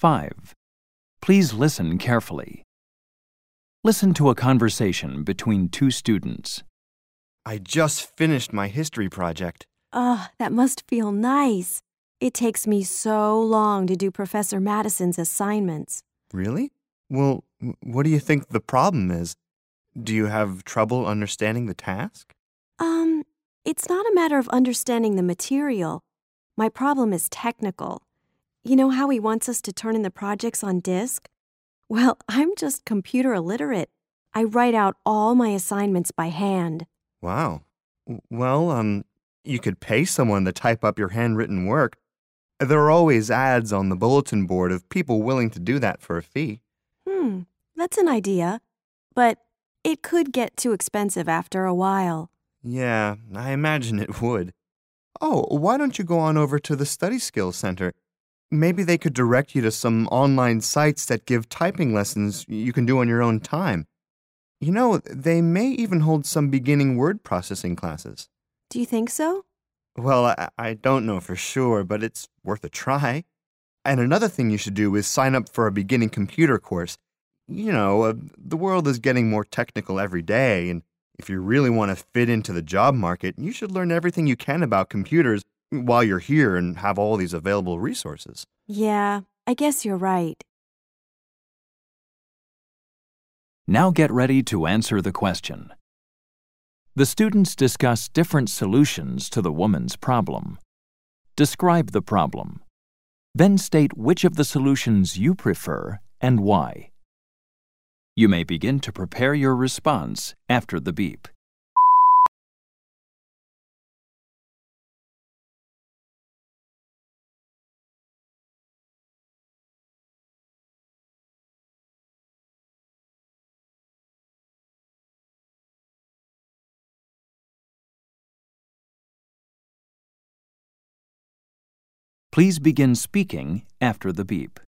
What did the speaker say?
5. Please listen carefully. Listen to a conversation between two students. I just finished my history project. That must feel nice. It takes me so long to do Professor Madison's assignments. Really? Well, what do you think the problem is? Do you have trouble understanding the task? It's not a matter of understanding the material. My problem is technical. You know how he wants us to turn in the projects on disk? Well, I'm just computer illiterate. I write out all my assignments by hand. Wow. Well, you could pay someone to type up your handwritten work. There are always ads on the bulletin board of people willing to do that for a fee. That's an idea. But it could get too expensive after a while. Yeah, I imagine it would. Oh, why don't you go on over to the Study Skills Center? Maybe they could direct you to some online sites that give typing lessons you can do on your own time. You know, they may even hold some beginning word processing classes. Do you think so? Well, I don't know for sure, but it's worth a try. And another thing you should do is sign up for a beginning computer course. You know, the world is getting more technical every day, and if you really want to fit into the job market, you should learn everything you can about computers while you're here and have all these available resources. Yeah, I guess you're right. Now get ready to answer the question. The students discuss different solutions to the woman's problem. Describe the problem. Then state which of the solutions you prefer and why. You may begin to prepare your response after the beep. Please begin speaking after the beep.